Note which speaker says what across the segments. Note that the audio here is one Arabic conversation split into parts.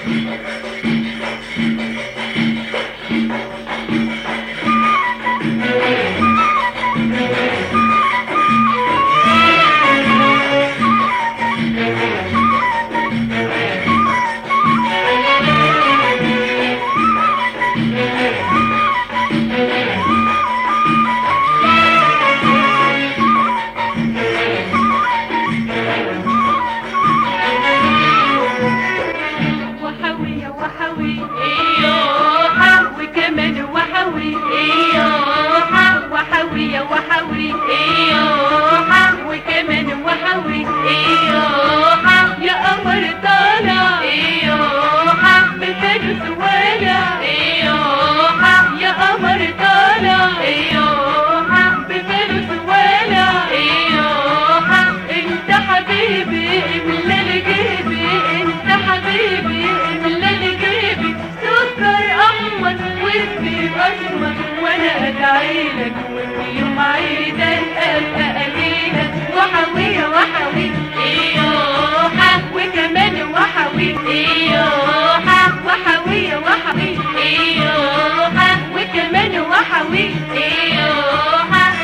Speaker 1: وانا ادعيلك وفي يوم عيدك ابقى اجيلك وحوية وحوي ايوحة وكمان وحوي ايوحة وحوية وحوي ايوحة وكمان وحوي ايوحة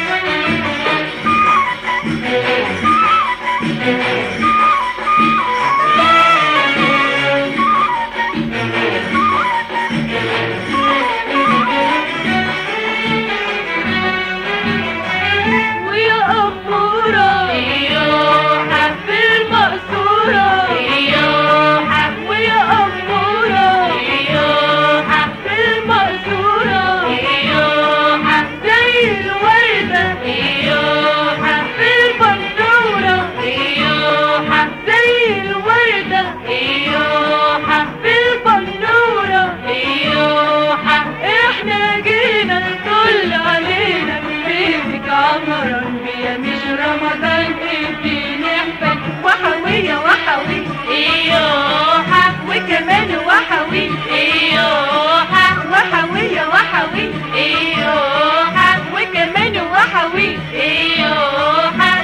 Speaker 1: مش رمضان انتي نحبك وحوية وحوي ايوحة وكمان وحوي ايوحة وحوية وحوي ايوحة وكمان وحوي ايوحة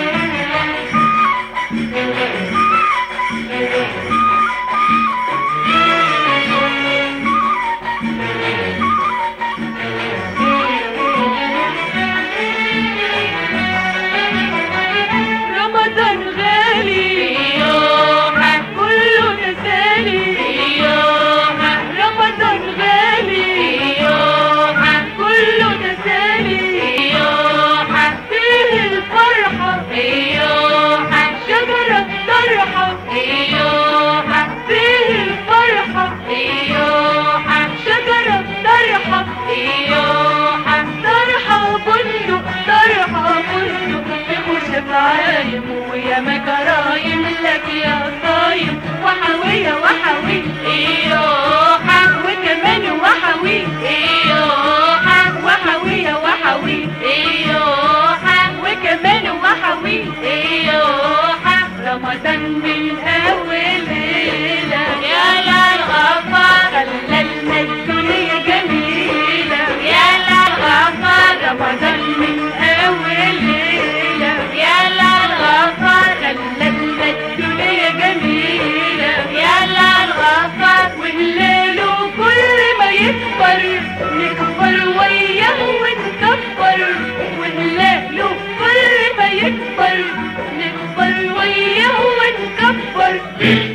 Speaker 1: ويا مكرايم لك يا صايم وحوية وحوي ايوحة وكمان وحوي ايوحة وحوية وحوي ايوحة وكمان وحوي ايوحة رمضان من اول ليلة يا للغفار خلالنا الدنيا جميلة يا للغفار رمضان من اول ليلة يا للغفار خلالنا الدنيا جميلة يا للغفار والليل كل ما يكبر نكبر وياه ونكبر والليل كل ما يكبر نكبر وياه ونكبر